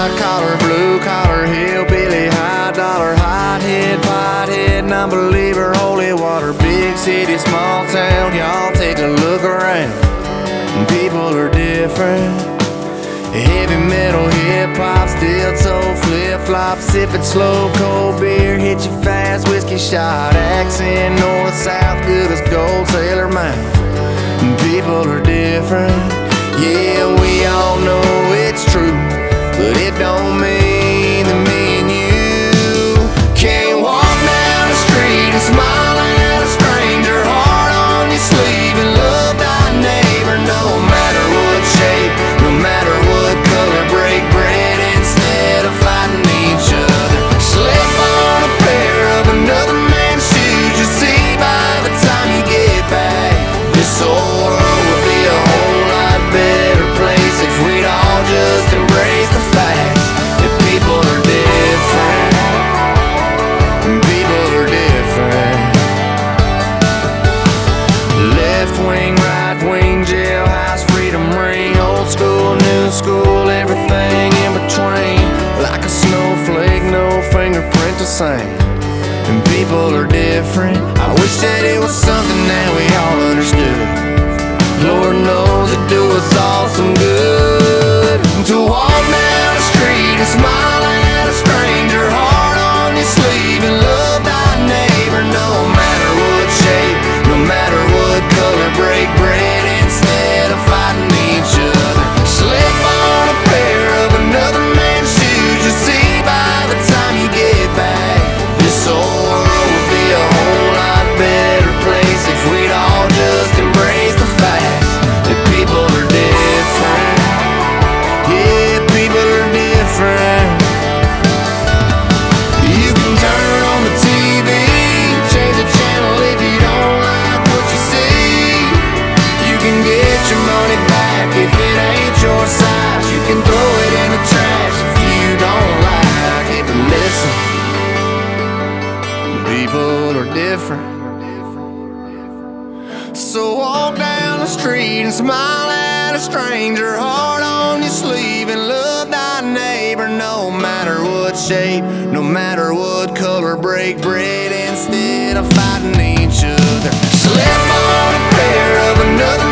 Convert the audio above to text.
white collar, blue collar, hillbilly, high dollar, hot head, pothead, non-believer, holy water, big city, small town, y'all take a look around. People are different. Heavy metal, hip-hop, steel toe, flip-flop, sipping slow, cold beer, hit you fast, whiskey shot, accent, north, south, good as gold, Sailor Mountain. People are different. Yeah, we all know it's true, but it don't mean that me and you can't walk down the street and smile at a stranger, heart on your sleeve, and love thy neighbor, no matter what shape, no matter what color, break bread instead of fighting each other. Slip on a pair of another man's shoes, you see by the time you get back, this whole world would be a whole lot better place if we'd all just embrace the facts that people are different. People are different. Left wing, right wing, jailhouse, freedom ring, old school, new school, everything in between. Like a snowflake, no fingerprint the same. And people are different. I wish that it was something that we all understood. Lord knows it do us all some good to walk down the street and smile at a stranger, heart on your sleeve, and love thy neighbor, no matter what shape, no matter what color, break bread instead of fighting each other. Slip on a pair of another man's shoes, you see by the time you get back, this whole world would be a whole lot better place if we'd all just embrace the facts that people are different. Yeah, people are different. You can turn on the TV, change the channel if you don't like what you see. You can get your money back if it ain't your size. You can throw it in the trash if you don't like it. But listen, people are different. So walk down the street and smile at a stranger, heart on your sleeve, and love thy neighbor, no matter what shape, no matter what color, break bread instead of fighting each other. Slip on a pair of another